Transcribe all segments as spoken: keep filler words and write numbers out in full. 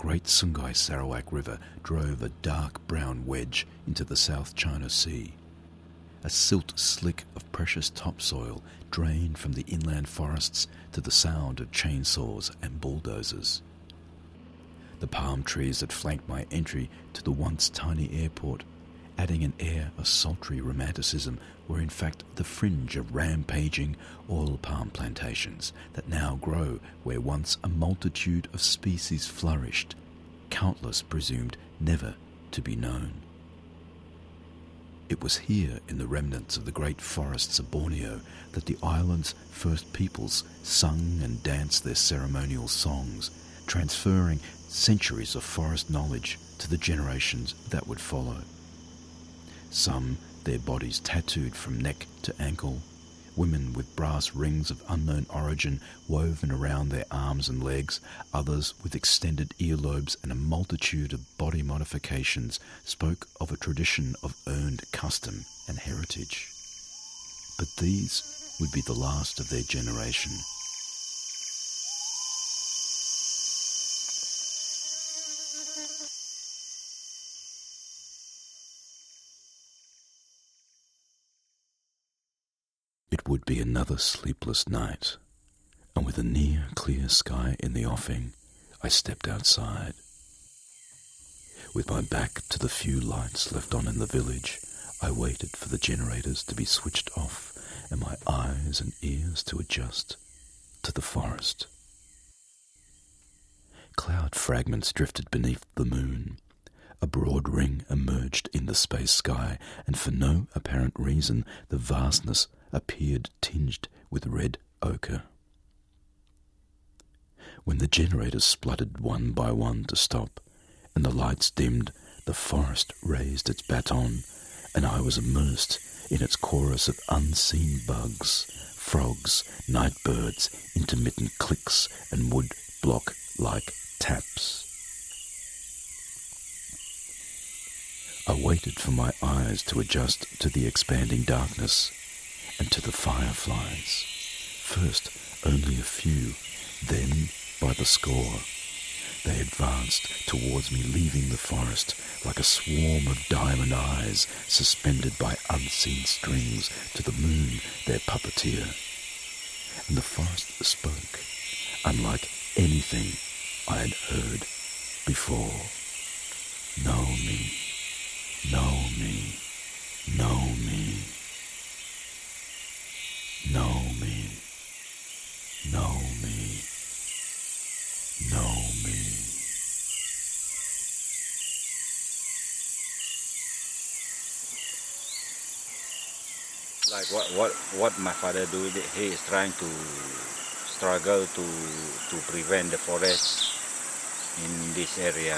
great Sungai Sarawak River drove a dark brown wedge into the South China Sea. A silt slick of precious topsoil drained from the inland forests to the sound of chainsaws and bulldozers. The palm trees that flanked my entry to the once tiny airport, adding an air of sultry romanticism, were in fact the fringe of rampaging oil palm plantations that now grow where once a multitude of species flourished, countless presumed never to be known. It was here in the remnants of the great forests of Borneo that the island's first peoples sung and danced their ceremonial songs, transferring centuries of forest knowledge to the generations that would follow. Some, their bodies tattooed from neck to ankle, women with brass rings of unknown origin woven around their arms and legs, others with extended earlobes and a multitude of body modifications, spoke of a tradition of earned custom and heritage. But these would be the last of their generation. It would be another sleepless night, and with a near clear sky in the offing, I stepped outside. With my back to the few lights left on in the village, I waited for the generators to be switched off and my eyes and ears to adjust to the forest. Cloud fragments drifted beneath the moon. A broad ring emerged in the space sky, and for no apparent reason the vastness appeared tinged with red ochre. When the generators spluttered one by one to stop, and the lights dimmed, the forest raised its baton, and I was immersed in its chorus of unseen bugs, frogs, night birds, intermittent clicks, and wood block-like taps. I waited for my eyes to adjust to the expanding darkness and to the fireflies. First only a few, then by the score. They advanced towards me, leaving the forest like a swarm of diamond eyes suspended by unseen strings to the moon, their puppeteer. And the forest spoke, unlike anything I had heard before. Know me, know me, know me, know me, know me, know me. Like what, what, what my father do, he is trying to struggle to to prevent the forest in this area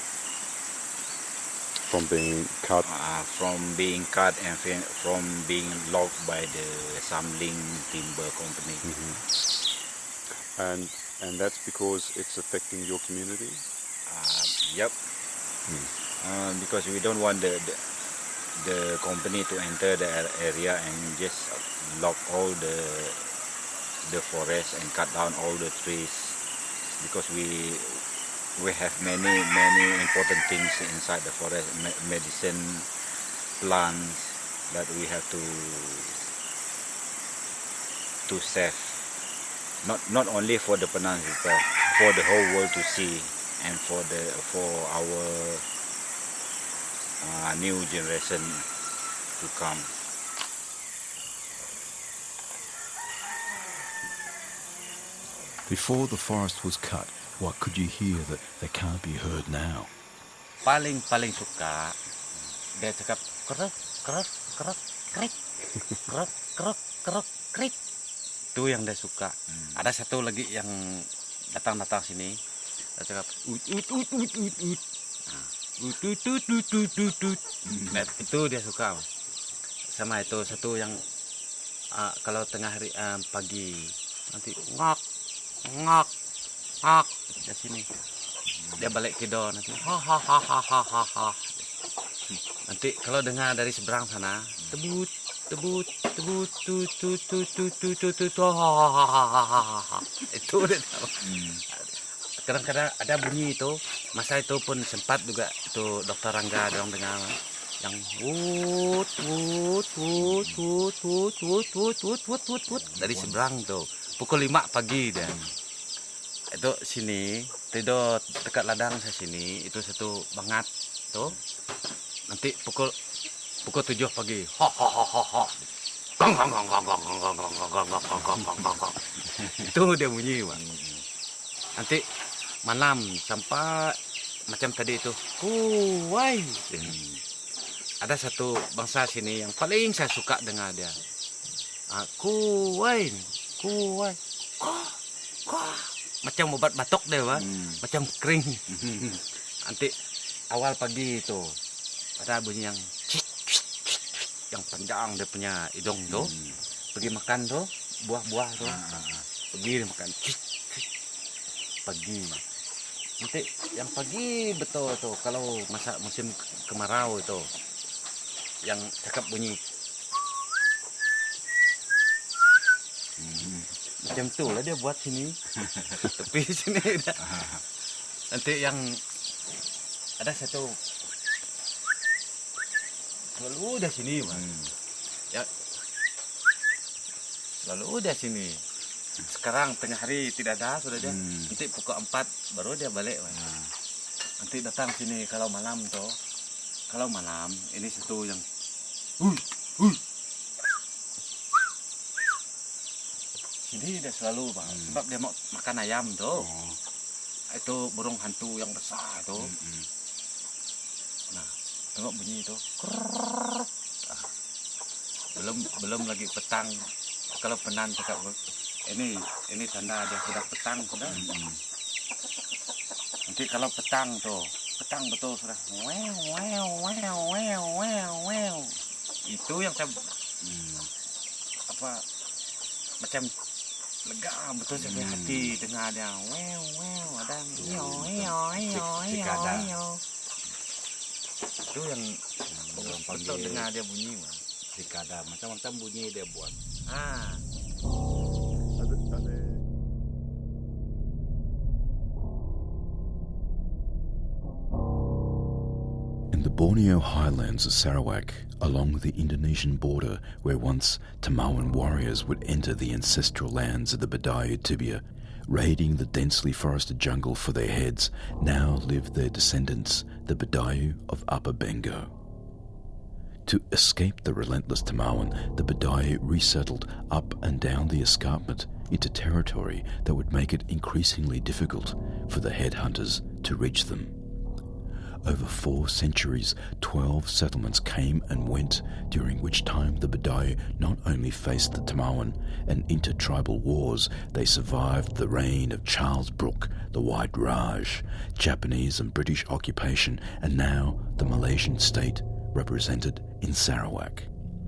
from being cut, uh, from being cut and from being logged by the Samling Timber Company. Mm-hmm. And and that's because it's affecting your community? Uh, yep. Hmm. Uh, because we don't want the, the the company to enter the area and just log all the the forest and cut down all the trees, because we we have many many important things inside the forest, me- medicine plants that we have to to save, not not only for the Penang people, for the whole world to see, and for the for our Uh, new generation to come. Before the forest was cut, what could you hear that, that can't be heard now? Paling paling suka dia cakap kerek kerek kerek krik kerek kerek kerek krik. Itu yang dia suka. Hmm. Ada satu lagi yang datang-datang sini, dia cakap ut ut ut ut ut ut. Nah. Ut, ut, ut, ut, ut, ut, ut. Nah, itu dia suka. Sama itu satu yang uh, kalau tengah hari uh, pagi nanti ngak ngak ngak di sini, dia balik tidur nanti ha ha ha ha ha ha ha. Nanti kalau dengar dari seberang sana tebut tebut tebut tut tut tut tut tut tut tut ha ha ha ha ha. Itu dia tahu. kadang-kadang ada bunyi itu. Masa itu pun sempat juga itu Dokter Rangga dorong dengar yang wut wut wut wut wut wut wut wut wut wut wut dari seberang tuh. Pukul lima pagi dan itu sini tidur dekat ladang saya sini itu satu bangat tuh. Nanti pukul pukul tujuh pagi. Ho ho ho ho ho. Gong gong gong gong gong gong gong gong gong gong gong gong gong gong. Itu dia bunyi, Bang. Nanti malam sampai macam tadi itu. Kuwai. Ada satu bangsa sini yang paling saya suka dengar dia. Ah, kuwai. Kuwai. Kuah. Kuah. Macam obat batuk deh, Bang. Macam kering. Nanti awal pagi itu ada bunyi yang cik, cik, cik, cik, yang panjang dia punya hidung tuh. Hmm. Pergi makan tuh buah-buah tuh. Ah, ah, ah. Pergi makan cik, cik. Pagi. Nanti yang pagi betul tuh kalau masa musim kemarau itu yang cakap bunyi. Hmm. Macam tu lah dia buat sini. Tapi sini dah. Nanti yang ada satu selalu udah sini, Bang. Hmm. Ya. Selalu udah sini. Sekarang tengah hari tidak ada, sudah dia. Hmm. Nanti pukul empat baru dia balik, Bang. Hmm. Nanti datang sini kalau malam toh. Kalau malam ini satu yang Hui, hui. Sini dia selalu, Bang. Hmm. Sebab dia mau makan ayam tuh. Oh. Itu burung hantu yang besar tuh. Hmm, hmm. Nah, tengok bunyi itu. Ah. Belum belum lagi petang. Kalau penan cakap ini ini tanda dia sudah petang sudah. Hmm. Nanti kalau petang tuh, petang betul sudah. Wow wow wow wow wow wow. Itu yang saya hmm, apa macam lega betul sampai hmm. hati dengar dia. Wow wow ada iyo iyo iyo iyo iyo. Itu yang hmm, betul dengar dia bunyi, Bang. Cikada macam-macam bunyi dia buat. Ah. In the Borneo highlands of Sarawak, along the Indonesian border where once Tamawan warriors would enter the ancestral lands of the Badayu Tibia, raiding the densely forested jungle for their heads, now live their descendants, the Badayu of Upper Bengo. To escape the relentless Tamawan, the Badayu resettled up and down the escarpment into territory that would make it increasingly difficult for the headhunters to reach them. Over four centuries, twelve settlements came and went, during which time the Badayu not only faced the Tamawan and intertribal wars, they survived the reign of Charles Brooke, the White Raj, Japanese and British occupation, and now the Malaysian state represented in Sarawak.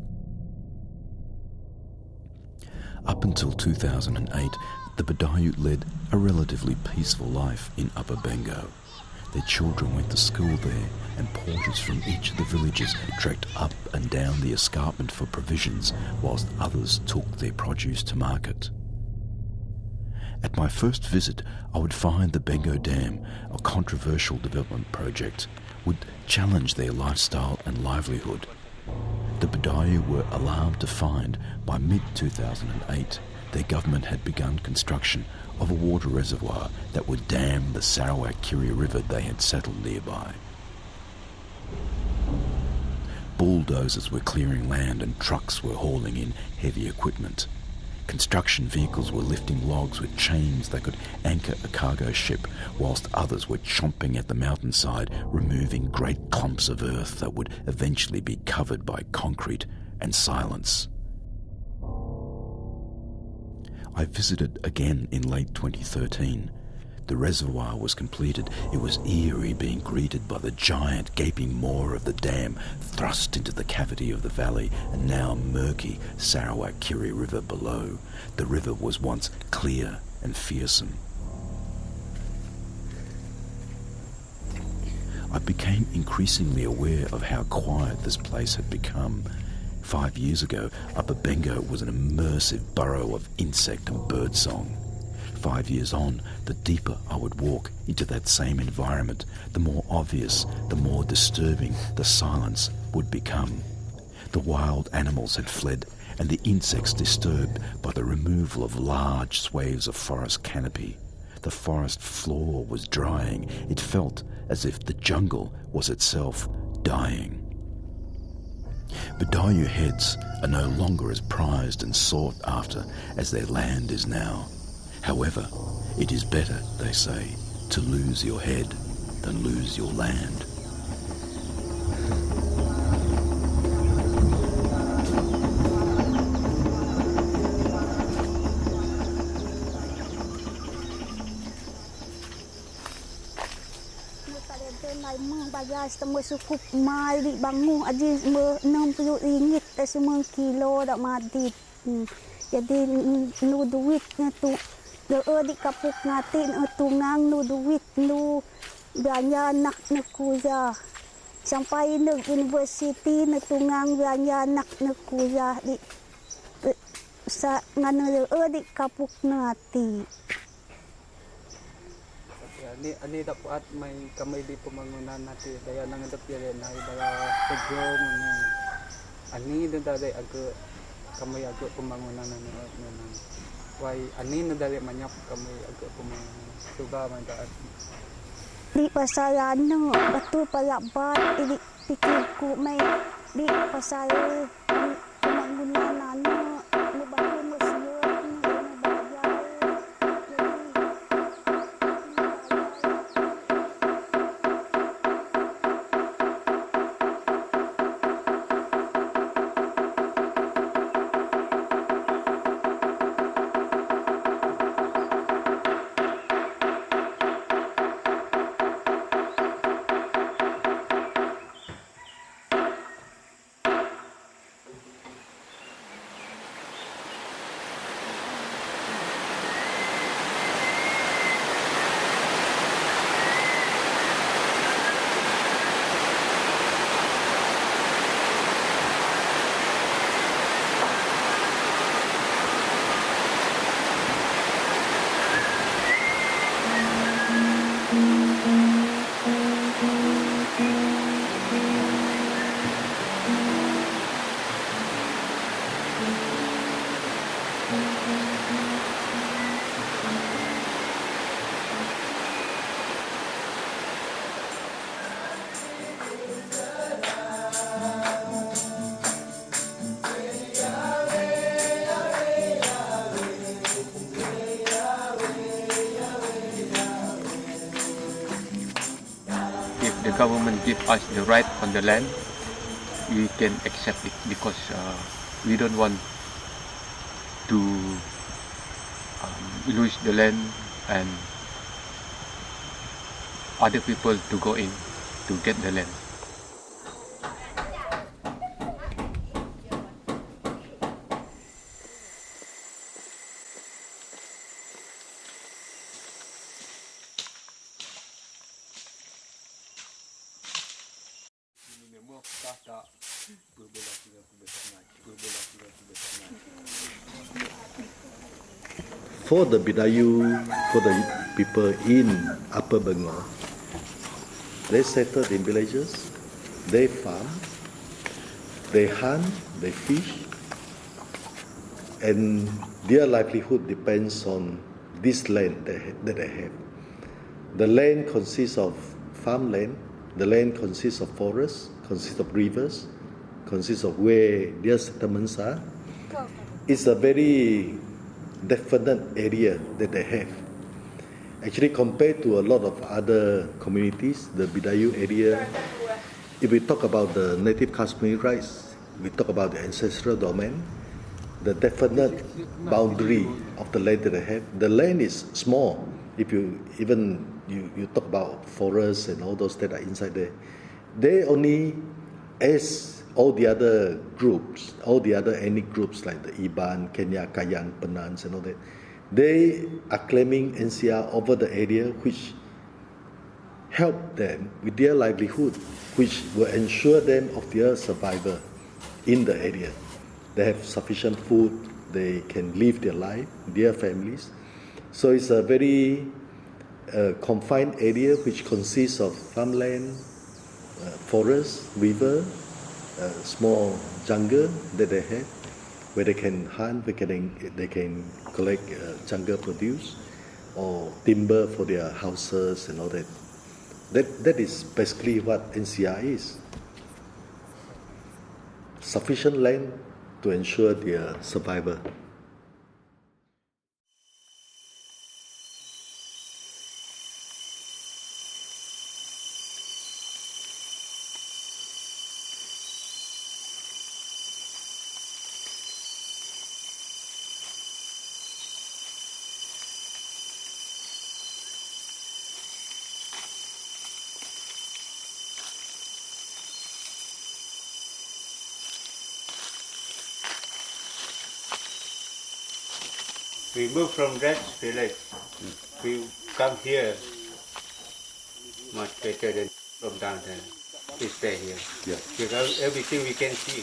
Up until two thousand eight, the Badayu led a relatively peaceful life in Upper Bengo. Their children went to school there, and porters from each of the villages trekked up and down the escarpment for provisions, whilst others took their produce to market. At my first visit, I would find the Bengo Dam, a controversial development project, would challenge their lifestyle and livelihood. The Badayu were alarmed to find, by mid two thousand eight, their government had begun construction of a water reservoir that would dam the Sarawak-Kiri River they had settled nearby. Bulldozers were clearing land and trucks were hauling in heavy equipment. Construction vehicles were lifting logs with chains that could anchor a cargo ship, whilst others were chomping at the mountainside, removing great clumps of earth that would eventually be covered by concrete and silence. I visited again in late twenty thirteen. The reservoir was completed. It was eerie being greeted by the giant gaping maw of the dam thrust into the cavity of the valley and now murky Sarawak-Kiri River below. The river was once clear and fearsome. I became increasingly aware of how quiet this place had become. Five years ago, Upper Bengo was an immersive burrow of insect and bird song. Five years on, the deeper I would walk into that same environment, the more obvious, the more disturbing the silence would become. The wild animals had fled, and the insects disturbed by the removal of large swathes of forest canopy. The forest floor was drying. It felt as if the jungle was itself dying. Bidayuh heads are no longer as prized and sought after as their land is now. However, it is better, they say, to lose your head than lose your land. Bayar semua cukup mai di bangun aja semua enam puluh ringgit tak semua kilo dak mati. Hmm. Jadi nu duitnya tu doa di kapuk ngatin tungang nu duit nu belanja anak nu kuliah. Sampai nu universiti nu tungang belanja anak nu kuliah di sa nganu doa di kapuk ngati. Ani ani dapat may kamay di pembangunan nanti daya nang ndap ya na ibala pejom ni ani dada agak kamay agak pembangunan na na wai ani nadali manyap kamay agak pembangunan coba mandaat di pasaran no betul palabat di pikirku may di pasaran pembangunan ano lubahin mo siya the government give us the right on the land, we can accept it because uh, we don't want to um, lose the land and other people to go in to get the land. For the Bidayuh, for the people in Upper Bengal, they settled in villages, they farm, they hunt, they fish, and their livelihood depends on this land that they have. The land consists of farmland, the land consists of forests, consists of rivers, consists of where their settlements are. It's a very definite area that they have. Actually, compared to a lot of other communities, the Bidayuh area, if we talk about the native Kashmir rights, we talk about the ancestral domain, the definite boundary of the land that they have. The land is small. If you even you, you talk about forests and all those that are inside there, they only, as all the other groups, all the other ethnic groups like the Iban, Kenya, Kayan, Penans and all that, they are claiming N C R over the area which help them with their livelihood, which will ensure them of their survival in the area. They have sufficient food, they can live their life, their families. So it's a very uh, confined area which consists of farmland, uh, forest, river, uh, small jungle that they have, where they can hunt, they can, they can collect uh, jungle produce or timber for their houses and all that. That, that is basically what N C R is. Sufficient land to ensure their survival. We move from that village. We come here much better than from down there. We stay here. Yeah. Because everything we can see.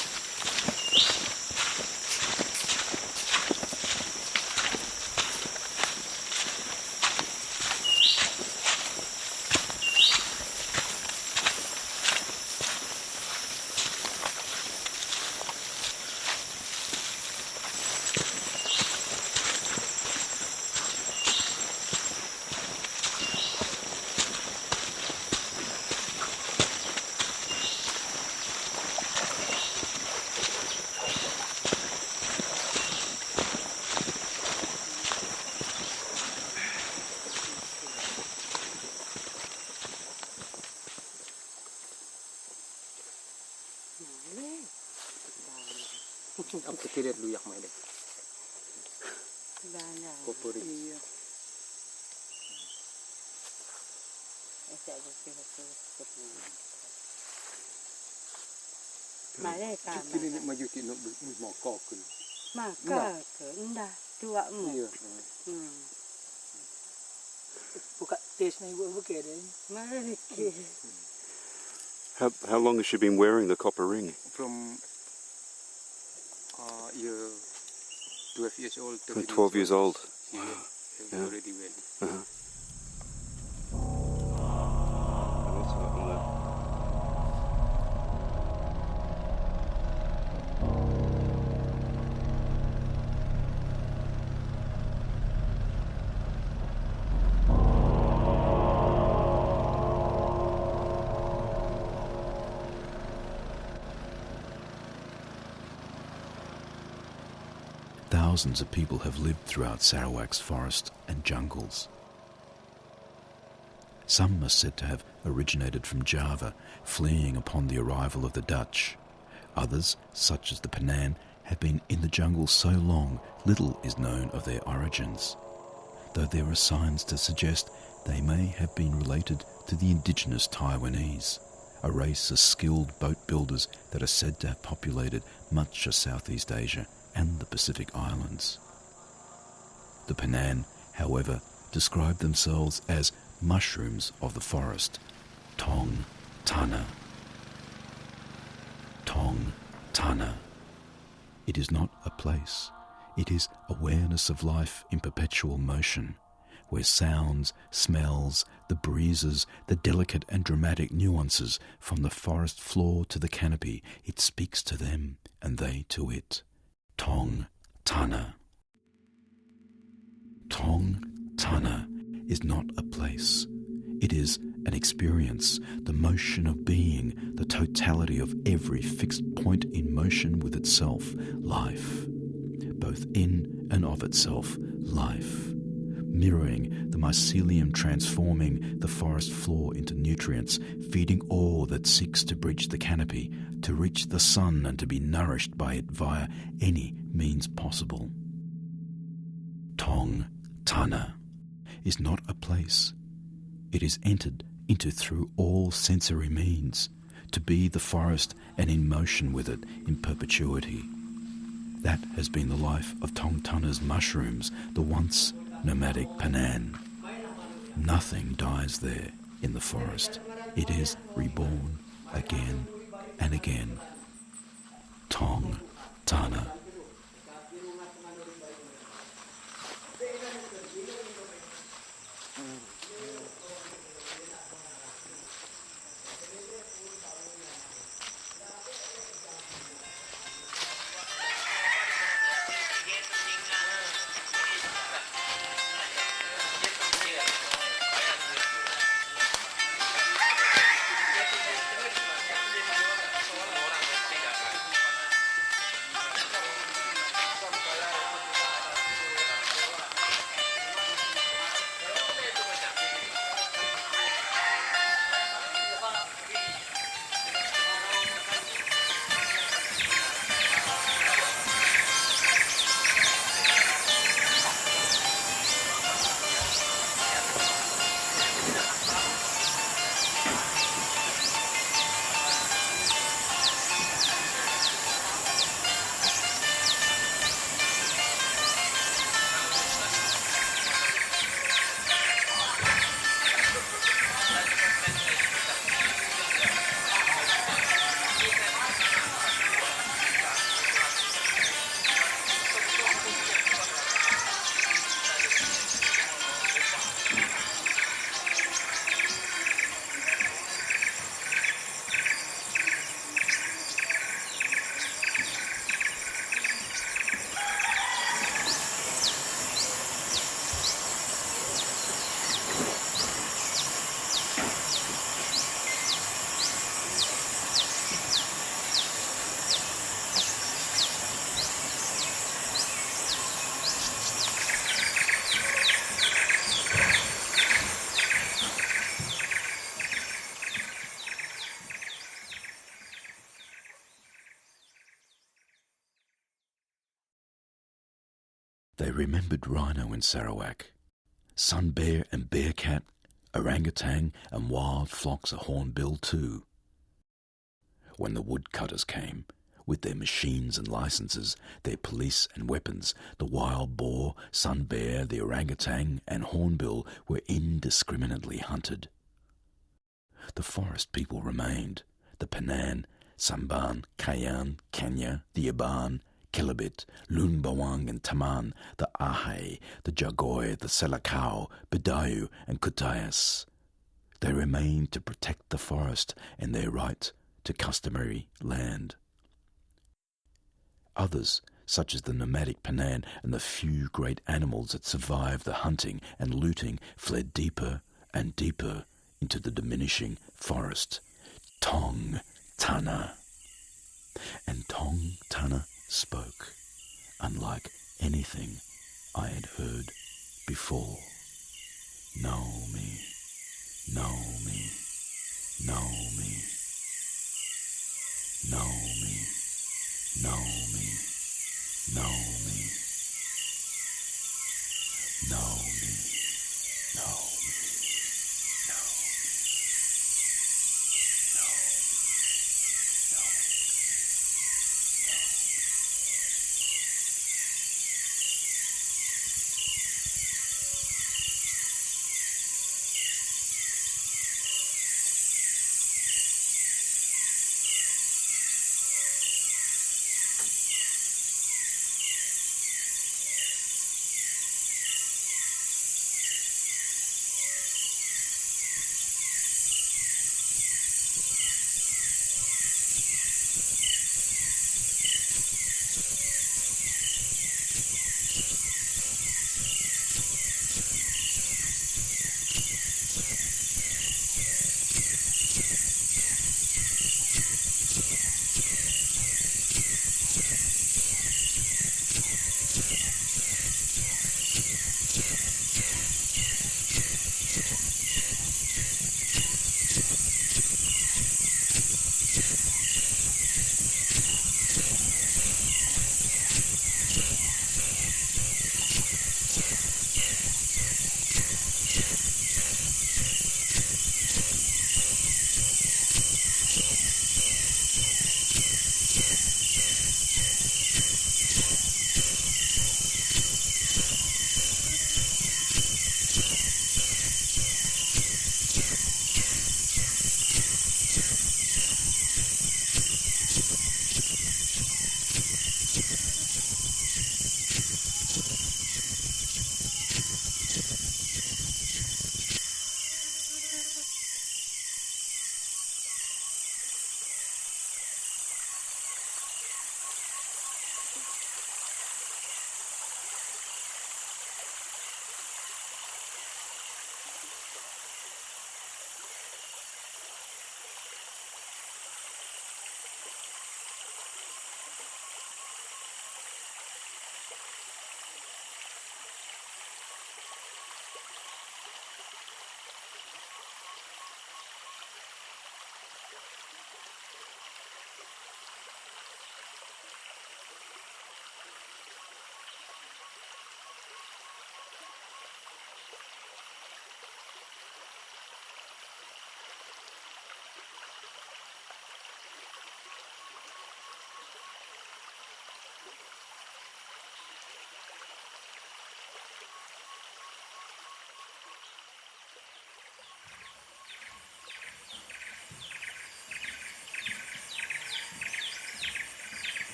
Ang ketiret luyak may dek. Kopori. Kini ni maju ti no mo ko kun. Ma ka ke nda tua mu. Iya. Hmm. Buka tes na ibu buke deh. Mari ke. How, how long has she been wearing the copper ring? From uh, year twelve years old. From twelve years old. She Wow. was Yeah. already well. Uh-huh. Thousands of people have lived throughout Sarawak's forest and jungles. Some are said to have originated from Java, fleeing upon the arrival of the Dutch. Others, such as the Penan, have been in the jungle so long little is known of their origins, though there are signs to suggest they may have been related to the indigenous Taiwanese, a race of skilled boat builders that are said to have populated much of Southeast Asia and the Pacific Islands. The Penan, however, describe themselves as mushrooms of the forest, Tong Tana. Tong Tana. It is not a place, it is awareness of life in perpetual motion, where sounds, smells, the breezes, the delicate and dramatic nuances from the forest floor to the canopy, it speaks to them and they to it. Tong Tana. Tong Tana is not a place. It is an experience, the motion of being, the totality of every fixed point in motion with itself, life. Both in and of itself, life. Mirroring the mycelium transforming the forest floor into nutrients, feeding all that seeks to bridge the canopy, to reach the sun and to be nourished by it via any means possible. Tong Tana is not a place. It is entered into through all sensory means, to be the forest and in motion with it in perpetuity. That has been the life of Tong Tana's mushrooms, the once nomadic Penan. Nothing dies there in the forest. It is reborn again and again. Tong Tana. They remembered rhino in Sarawak, sun bear and bear cat, orangutan and wild flocks of hornbill too. When the woodcutters came, with their machines and licenses, their police and weapons, the wild boar, sun bear, the orangutan and hornbill were indiscriminately hunted. The forest people remained, the Penan, Samban, Kayan, Kenya, the Yaban, Kelabit, Lun Bawang and Taman, the Ahai, the Jagoy, the Selakau, Bidayu and Kutayas. They remained to protect the forest and their right to customary land. Others, such as the nomadic Penan and the few great animals that survived the hunting and looting, fled deeper and deeper into the diminishing forest. Tong Tana. And Tong Tana spoke, unlike anything I had heard before. Know me, know me, know me, know me, know me, know me.